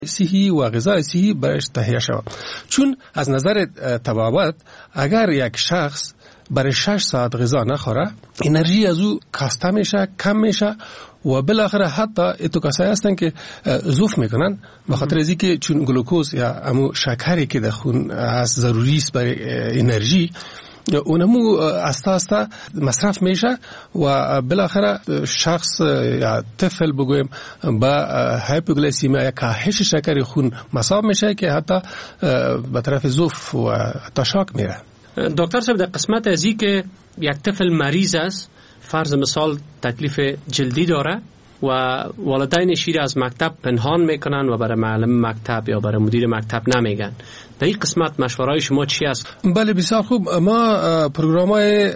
صحی و غذای صحی برایش تهیه شود. چون از نظر طبابت اگر یک شخص برای 6 ساعت غذا نخوره، انرژی از او کاسته میشه، کم میشه و بالاخره حتی اتو کسایی هستن که ضعف میکنن به خاطر از اینکه چون گلوکوز یا همون شکری که در خون هست ضروری است برای انرژی، اونمو استا مصرف میشه و بالاخره شخص یا طفل بگویم با هایپوگلیسیمیا یا کاهش شکر خون مصاب میشه که حتی به طرف ضعف و حتی شاک میره. دکتر صاحب، در قسمت ازی که یک طفل مریض است، فرض مثال تکلیف جلدی داره و والدین شیر از مکتب پنهان میکنن و برای معلم مکتب یا برای مدیر مکتب نمیگن، در این قسمت مشورهای شما چی است؟ بله بسیار خوب. ما پروگرام‌های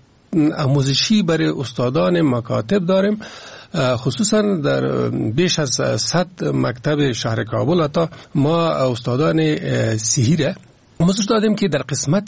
آموزشی برای استادان مکاتب داریم، خصوصا در بیش از 100 مکتب شهر کابل. حتی ما استادان صحی را آموزش دادیم که در قسمت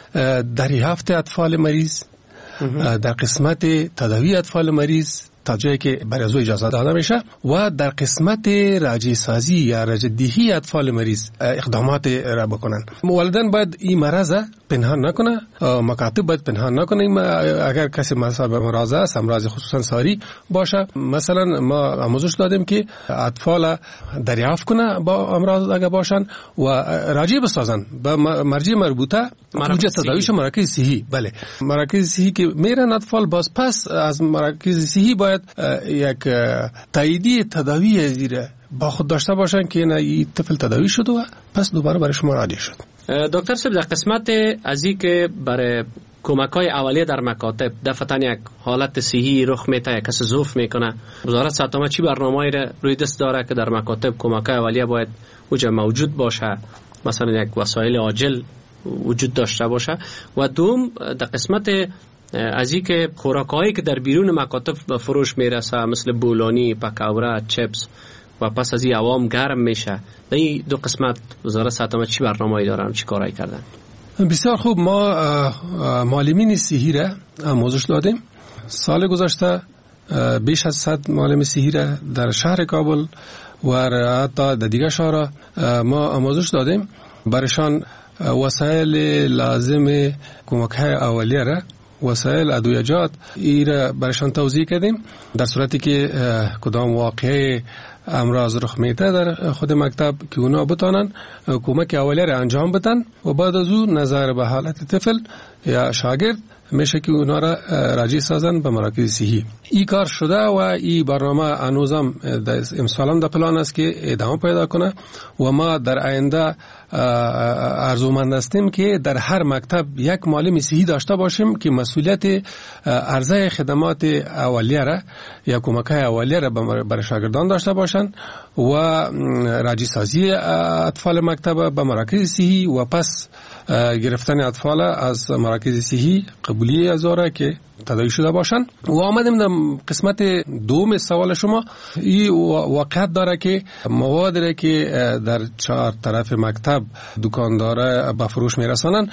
دریافت اطفال مریض، در قسمت تداوی اطفال مریض تا جایی که برای از او اجازه داده میشه و در قسمت رجع سازی یا رجع دهی اطفال مریض اقدامات را بکنن. والدین باید این مرض پنهان نکنه، مکاتب باید پنهان نکنه. اگر کسی مصاب امراض است، امراض خصوصا ساری باشه، مثلا ما آموزش دادیم که اطفال دریافت کنه با امراض اگر باشن و راجع بسازن به مرجع مربوطه توجه تداویش مراکز صحی. بله، مراکز صحی که میرن اطفال، باز پس از مراکز صحی باید یک تاییدی تداوی زیره با خود داشته باشن که این طفل تداوی شد و پس دوباره برای شما راجع شد. دکتر صاحب، در قسمت ازی که برای کمک‌های اولیه در مکاتب دفعتاً یک حالت صحی رخ میده، یک کس ضعف میکنه، وزارت صحت عامه چی برنامه‌ای را روی دست داره که در مکاتب کمک‌های اولیه باید وجود موجود باشه، مثلا یک وسایل عاجل وجود داشته باشه؟ و دوم در قسمت از این که خوراکایی که در بیرون مکاتب به فروش میرسه مثل بولانی، پکوره، چپس و پس از این عوام گرم میشه، در این دو قسمت وزارت صحت عامه چی برنامه‌ای دارن، چی کارایی کردن؟ بسیار خوب. ما معلمین صحی را آموزش دادیم. سال گذشته بیش از 100 معلم صحی را در شهر کابل و حتی در دیگر شهرها ما آموزش دادیم. برایشان وسایل لازم کمک‌های اولیه را، وسایل ادویجات ایره برایشان توضیح کردیم. در صورتی که کدام واقعه امراض رخ میده در خود مکتب که اونا بتانن کمک اولیه را انجام بدن و بعد از اون نظر به حالت طفل یا شاگرد میشه که اونا را راجع سازن به مراکز صحی. این کار شده و این برنامه هنوزم امسالم در پلان است که ادامه پیدا کنه و ما در آینده آرزومند هستیم که در هر مکتب یک معلم صحی داشته باشیم که مسئولیت عرضه خدمات اولیه را یا کمک‌های اولیه را برای شاگردان داشته باشند و راجع سازی اطفال مکتب به مراکز صحی و پس گرفتن اطفال از مراکز صحی قبولی از آره که تداوی شده باشن. و آمدیم در قسمت دوم سوال شما. این واقعیت داره که مواد را که در 4 طرف مکتب دکانداره به فروش میرسانن،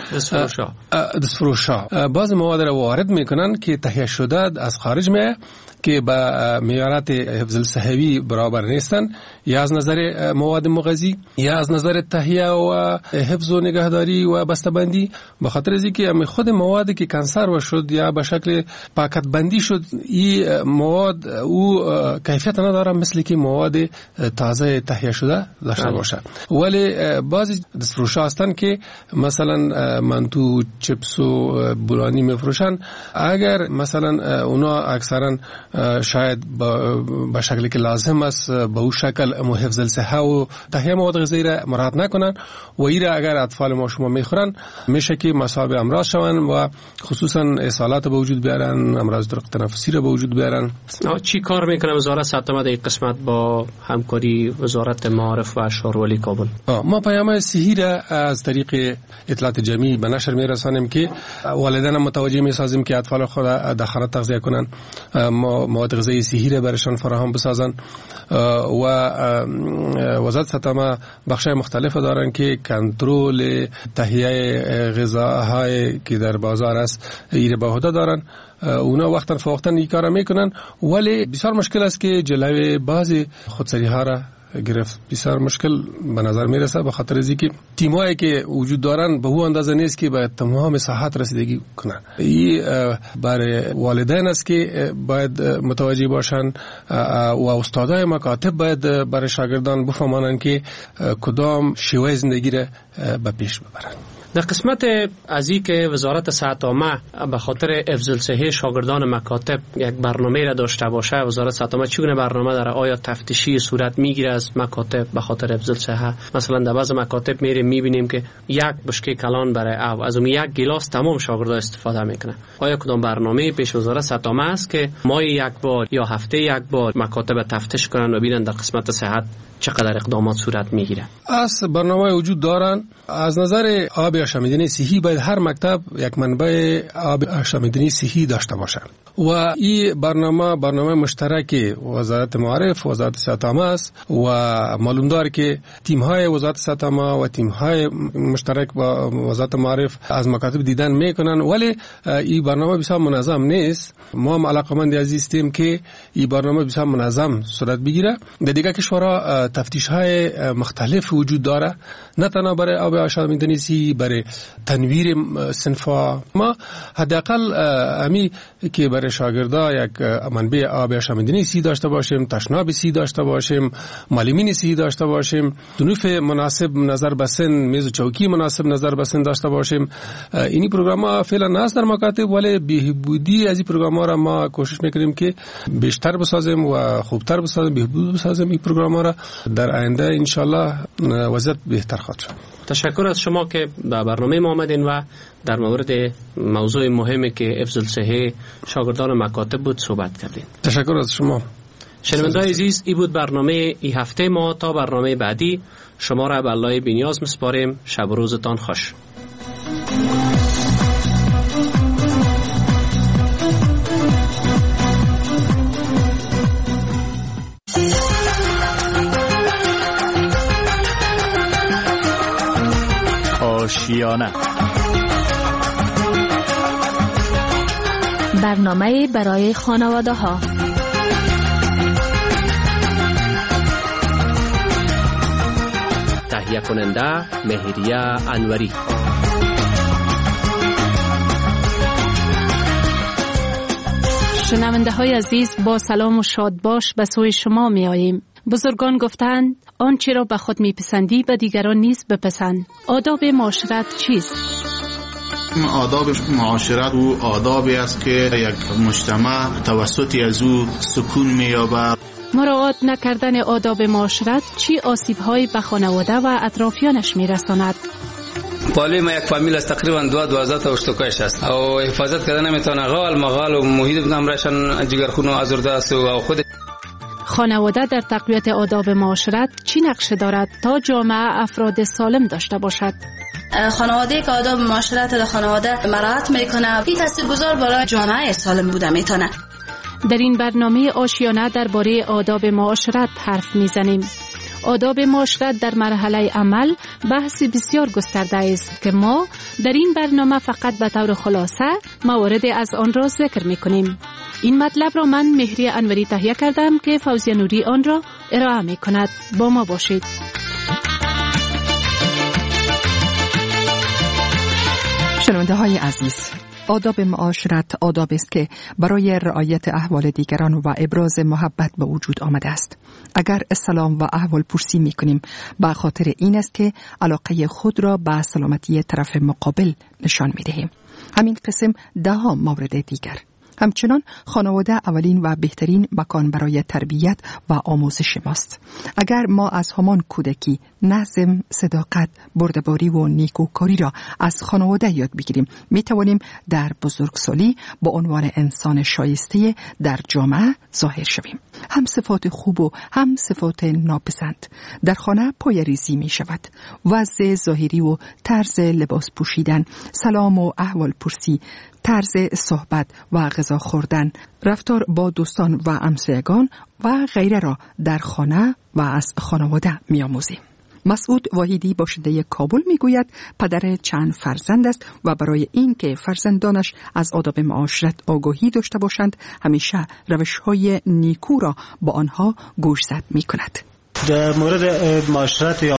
دستفروشا بعض مواد را وارد میکنن که تهیه شده از خارج میه که با معیارات حفظ الصحوی برابر نیستن، یا از نظر مواد مغذی یا از نظر تهیه و حفظ و نگهداری و بسته‌بندی. به خاطر از اینکه خود موادی که کنسرو شد یا به شکل پاکت بندی شد، این مواد او کیفیت نداره مثل که مواد تازه تهیه شده داشته باشه. ولی بعضی دستفروشا هستن که مثلا منتو، چپس و بولانی میفروشن. اگر مثلا اونا اکثرا شاید به شکلی که لازم است به اون شکل حفظ الصحه و تهیه مواد غذایی را مراعات نکنن و ایره اگر اطفال ما شما میخورن میشه که مصاب امراض شون و خصوصا اسهالات به وجود بیارن، امراض طرق تنفسی را به وجود بیارن. چی کار میکنه وزارت صحت عامه در این قسمت با همکاری وزارت معارف و شهرولی کابل؟ ما پیام صحی را از طریق اطلاعات جمعی به نشر میرسانیم که والدین متوجه میسازیم که اطفال خود در خانه تغذیه کنن، مواد غذایی صحی را برشان فراهم بسازن و وزارت صحت عامه بخشای مختلف دارن که کنترل تهیه غذاهای که در بازار است ایره به عهده دارن. اونا وقتا فوقتا این کارا میکنن، ولی بسیار مشکل است که جلوی بعضی خودسری ها را گرفت بسیار مشکل به نظر میرسه، به خاطر از اینکه تیمایی که وجود دارن به اون اندازه نیست که به تمام ساحات رسیدگی کنن. این برای والدین است که باید متوجه باشن و استادای مکاتب باید برای شاگردان بفهمانند که کدام شیوه زندگی را به پیش ببرن. در قسمت از این که وزارت صحت عامه به خاطر حفظ الصحه شاگردان مکاتب یک برنامه را داشته باشه، وزارت صحت عامه چگونه برنامه داره؟ آیا تفتیشی صورت میگیره از مکاتب به خاطر حفظ الصحه؟ مثلا در بعض مکاتب میریم میبینیم که یک بشکه کلان برای از اون یک گلاس تمام شاگردا استفاده میکنه. آیا کدام برنامه پیش وزارت صحت عامه است که ماهی یک بار یا هفته یک بار مکاتب تفتیش کنن و ببینن در قسمت صحت چقدر اقدامات صورت میگیره؟ از برنامه وجود دارن. از نظر آب آشامیدنی صحی باید هر مکتب یک منبع آب آشامیدنی صحی داشته باشه و این برنامه مشترک وزارت معارف و وزارت صحت عامه است و معلوم داره که تیم‌های وزارت صحت عامه و تیم‌های مشترک با وزارت معارف از مکاتب دیدن میکنن، ولی این برنامه بسیار منظم نیست. ما هم علاقمند هستیم که این برنامه بسیار منظم صورت بگیره. در دیگه کشورها تفتیش‌های مختلف وجود داره، نه تنها برای آب آشامیدنی صحی، برای تنویر صنف‌ها. ما حداقل امی که برای شاگردا یک منبع آب آشامیدنی صحی داشته باشیم، تشناب صحی داشته باشیم، معلمین صحی داشته باشیم، دنوف مناسب نظر به سن، میز و چوکی مناسب نظر به سن داشته باشیم. اینی پروگرام‌ها فعلا هست در مکاتب، ولی بهبودی از این پروگرام‌ها را ما کوشش می‌کنیم که بیشتر بسازیم و خوبتر بسازیم، بهبود بسازیم. این پروگرام‌ها را در آینده ان شاءالله وضعیت بهتر خواهد شد. تشکر از شما که به برنامه ما آمدین و در مورد موضوع مهمی که حفظ الصحه شاگردان مکاتب بود صحبت کردین. تشکر از شما. شنوندگان عزیز، این بود برنامه این هفته ما. تا برنامه بعدی شما را به الله بی‌نیاز میسپاریم. شب و روزتان خوش. آشیانه، برنامه برای خانواده ها. تهیه کننده مهریه انوری. شنونده های عزیز، با سلام و شادباش به سوی شما می آییم. بزرگان گفتند آنچه را به خود میپسندی به دیگران نیز بپسند. آداب معاشرت چیست؟ آداب معاشرت او آدابی است که یک مجتمع توسط از او سکون می‌یابد. مراعات نکردن آداب معاشرت چی آسیب‌هایی به خانواده و اطرافیانش میرساند؟ بالای ما یک فامیل است، تقریبا 12 تا اشتکایش است و حفاظت کردن نمیتونه. غال مغال و محیط نمرشن جگرخون و آزرده است و خود خانواده در تقویت آداب معاشرت چی نقش دارد تا جامعه افراد سالم داشته باشد؟ خانواده که آداب معاشرت در خانواده مراعات میکنه، این تاثیرگذار برای جامعه سالم بوده میتونه. در این برنامه آشیانه درباره آداب معاشرت حرف میزنیم. آداب معاشرت در مرحله عمل بحثی بسیار گسترده است که ما در این برنامه فقط به طور خلاصه موارد از آن را ذکر میکنیم. این مطلب را من مهریه انوری تهیه کردم که فوزیه نوری آن را ارائه میکند. با ما باشید. شنونده های عزیز، آداب معاشرت آداب است که برای رعایت احوال دیگران و ابراز محبت به وجود آمده است. اگر سلام و احوال پرسی می کنیم به خاطر این است که علاقه خود را به سلامتی طرف مقابل نشان می دهیم. همین قسم ده مورد دیگر. همچنان خانواده اولین و بهترین مکان برای تربیت و آموزش ماست. اگر ما از همان کودکی نظم، صداقت، بردباری و نیکوکاری را از خانواده یاد بگیریم، می توانیم در بزرگسالی با عنوان انسان شایسته در جامعه ظاهر شویم. هم صفات خوب و هم صفات ناپسند در خانه پایه‌ریزی می شود. وضع ظاهری و طرز لباس پوشیدن، سلام و احوال پرسی، طرز صحبت و غذا خوردن، رفتار با دوستان و همسایگان و غیره را در خانه و از خانواده می آموزیم. مسعود واحدی باشنده کابل می گوید پدر چند فرزند است و برای اینکه فرزندانش از آداب معاشرت آگاهی داشته باشند همیشه روش‌های نیکو را با آنها گوشزد می کند. در مورد معاشرت